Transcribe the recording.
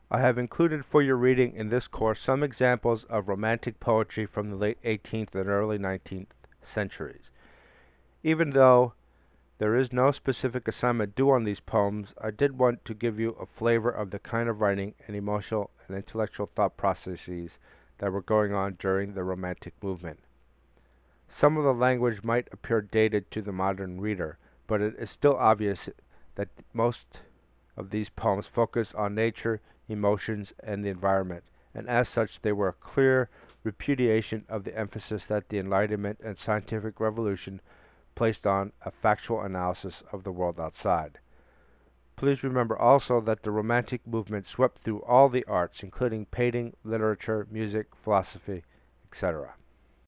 I have included for your reading in this course some examples of Romantic poetry from the late 18th and early 19th centuries. Even though there is no specific assignment due on these poems, I did want to give you a flavor of the kind of writing and emotional and intellectual thought processes that were going on during the Romantic movement. Some of the language might appear dated to the modern reader, but it is still obvious that most of these poems focus on nature, emotions, and the environment, and as such they were a clear repudiation of the emphasis that the Enlightenment and scientific revolution placed on a factual analysis of the world outside. Please remember also that the Romantic movement swept through all the arts, including painting, literature, music, philosophy, etc.